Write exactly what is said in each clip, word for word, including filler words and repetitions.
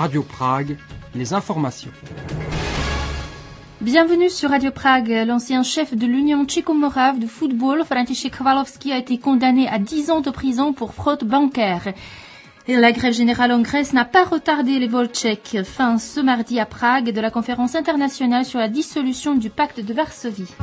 Radio Prague, les informations. Bienvenue sur Radio Prague. L'ancien chef de l'Union tchéco-morave de football, František Chvalovský, a été condamné à dix ans de prison pour fraude bancaire. Et la grève générale en Grèce n'a pas retardé les vols tchèques. Fin ce mardi à Prague de la conférence internationale sur la dissolution du pacte de Varsovie.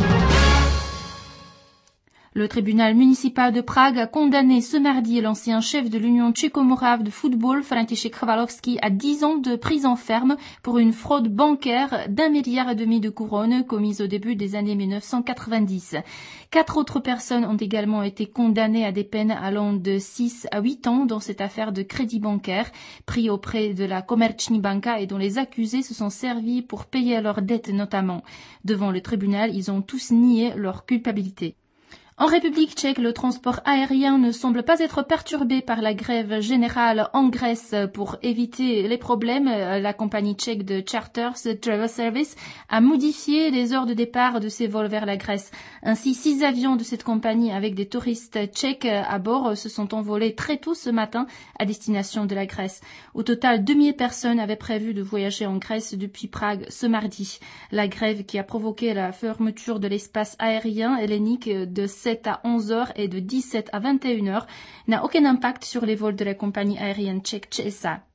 Le tribunal municipal de Prague a condamné ce mardi l'ancien chef de l'Union tchéco-morave de football, František Chvalovský, à dix ans de prison ferme pour une fraude bancaire d'un milliard et demi de couronnes commise au début des années mille neuf cent quatre-vingt-dix. Quatre autres personnes ont également été condamnées à des peines allant de six à huit ans dans cette affaire de crédit bancaire pris auprès de la Komerční banka et dont les accusés se sont servis pour payer leurs dettes notamment. Devant le tribunal, ils ont tous nié leur culpabilité. En République tchèque, le transport aérien ne semble pas être perturbé par la grève générale en Grèce. Pour éviter les problèmes, la compagnie tchèque de Charters Travel Service a modifié les heures de départ de ses vols vers la Grèce. Ainsi, six avions de cette compagnie avec des touristes tchèques à bord se sont envolés très tôt ce matin à destination de la Grèce. Au total, deux mille personnes avaient prévu de voyager en Grèce depuis Prague ce mardi. La grève qui a provoqué la fermeture de l'espace aérien hellénique de sept à onze heures et de dix-sept à vingt et une heures n'a aucun impact sur les vols de la compagnie aérienne tchèque Č S A.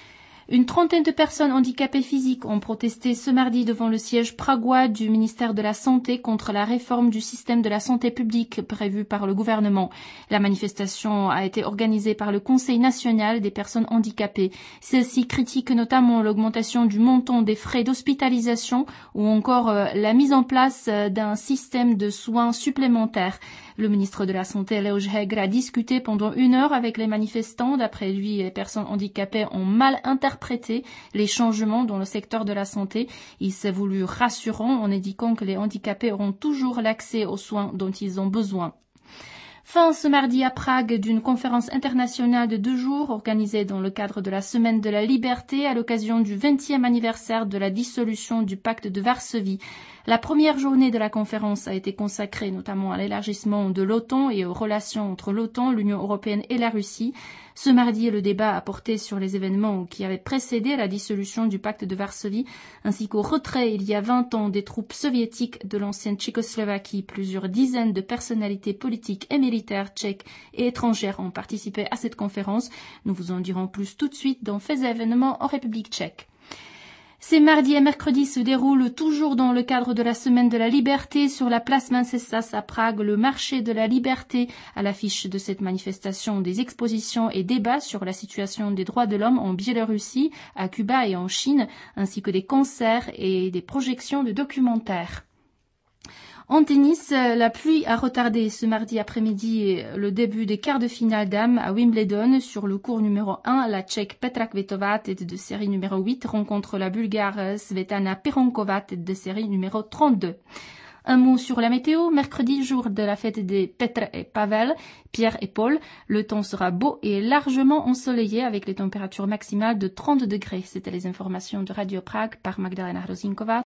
Une trentaine de personnes handicapées physiques ont protesté ce mardi devant le siège pragois du ministère de la Santé contre la réforme du système de la santé publique prévue par le gouvernement. La manifestation a été organisée par le Conseil national des personnes handicapées. Celle-ci critique notamment l'augmentation du montant des frais d'hospitalisation ou encore la mise en place d'un système de soins supplémentaires. Le ministre de la Santé, Leoš Heger, a discuté pendant une heure avec les manifestants. D'après lui, les personnes handicapées ont mal interprété les changements dans le secteur de la santé. Il s'est voulu rassurant en indiquant que les handicapés auront toujours l'accès aux soins dont ils ont besoin. Fin ce mardi à Prague d'une conférence internationale de deux jours organisée dans le cadre de la Semaine de la Liberté à l'occasion du vingtième anniversaire de la dissolution du pacte de Varsovie. La première journée de la conférence a été consacrée notamment à l'élargissement de l'OTAN et aux relations entre l'OTAN, l'Union européenne et la Russie. Ce mardi, le débat a porté sur les événements qui avaient précédé la dissolution du pacte de Varsovie, ainsi qu'au retrait il y a vingt ans des troupes soviétiques de l'ancienne Tchécoslovaquie. Plusieurs dizaines de personnalités politiques et militaires tchèques et étrangères ont participé à cette conférence. Nous vous en dirons plus tout de suite dans Faits et événements en République tchèque. Ces mardis et mercredis se déroulent toujours dans le cadre de la Semaine de la Liberté sur la place Venceslas à Prague, le marché de la liberté. À l'affiche de cette manifestation, des expositions et débats sur la situation des droits de l'homme en Biélorussie, à Cuba et en Chine, ainsi que des concerts et des projections de documentaires. En tennis, la pluie a retardé ce mardi après-midi le début des quarts de finale dames à Wimbledon. Sur le court numéro un, la Tchèque Petra Kvitova, tête de série numéro huit, rencontre la Bulgare Svetlana Pironkova, tête de série numéro trente-deux. Un mot sur la météo. Mercredi, jour de la fête des Petr et Pavel, Pierre et Paul. Le temps sera beau et largement ensoleillé avec les températures maximales de trente degrés. C'était les informations de Radio Prague par Magdalena Hrozinkova.